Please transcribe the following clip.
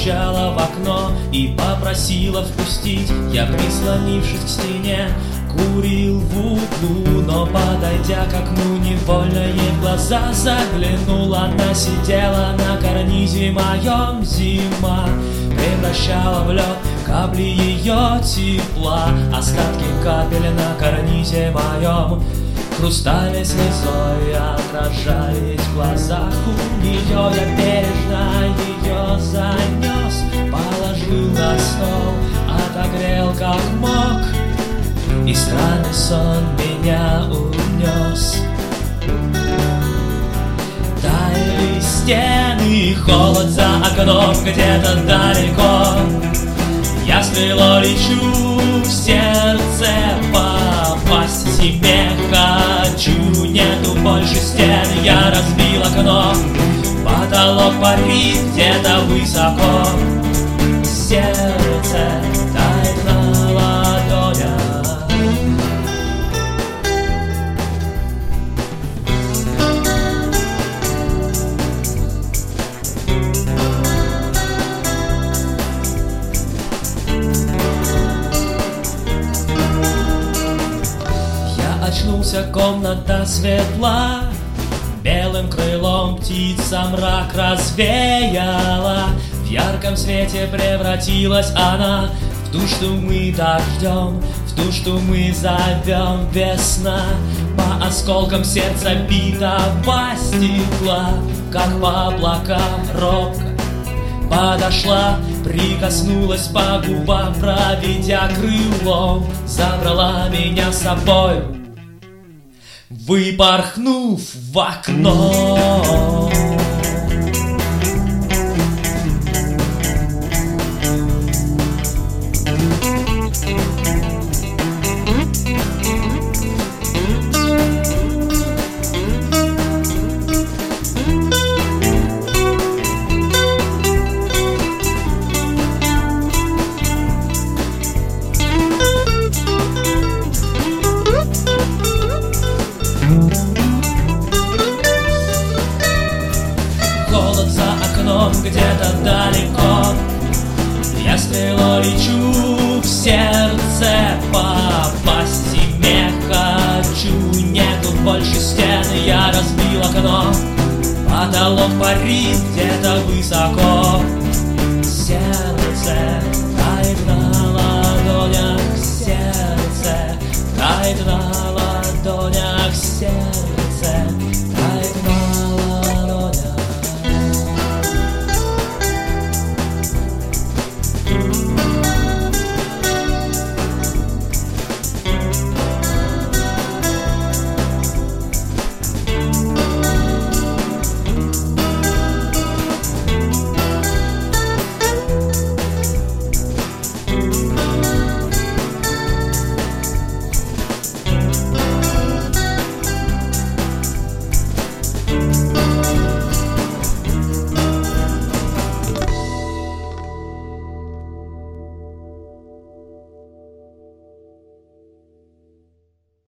постучала в окно и попросила впустить. Я, прислонившись к стене, курил в углу, но, подойдя к окну, невольно ей в глаза заглянул. Она сидела на карнизе моем, зима превращала в лед капли ее тепла. Остатки капель на карнизе моем хрустали слезой, отражались в глазах у нее. Я бережно ее занес, положил на стол, отогрел как мог, и странный сон меня унес. Таяли стены, холод за окном где-то далеко. Я смело лечу, в сердце попасть себе хочу. Нету больше стен, я разбил окно, потолок парит где-то высоко. Сердце тает на ладонях. Очнулся, комната светла, белым крылом птица мрак развеяла. В ярком свете превратилась она в ту, что мы дождем, в ту, что мы зовем весна. По осколкам сердца битого стекла, как по облакам робко подошла, прикоснулась по губам, проведя крылом, забрала меня с собою, выпорхнув в окно. Холод за окном где-то далеко. Я смело лечу, в сердце попасть себе хочу. Нету больше стен, я разбил окно, потолок парит где-то высоко. Сердце